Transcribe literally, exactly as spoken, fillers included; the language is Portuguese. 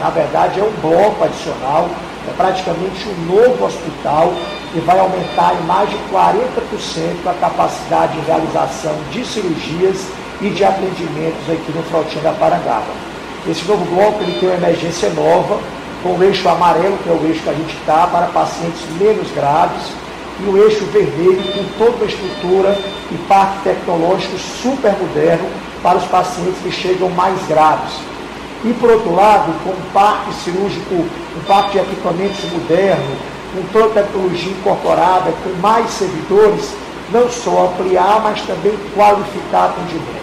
Na verdade, é um bloco adicional, é praticamente um novo hospital e vai aumentar em mais de quarenta por cento a capacidade de realização de cirurgias e de atendimentos aqui no Frontinha da Parangaba. Esse novo bloco ele tem uma emergência nova, com o eixo amarelo, que é o eixo que a gente está, para pacientes menos graves, e o eixo vermelho com toda uma estrutura e parque tecnológico super moderno para os pacientes que chegam mais graves. E, por outro lado, com um parque cirúrgico, um parque de equipamentos moderno, com toda a tecnologia incorporada, com mais servidores, não só ampliar, mas também qualificar atendimento.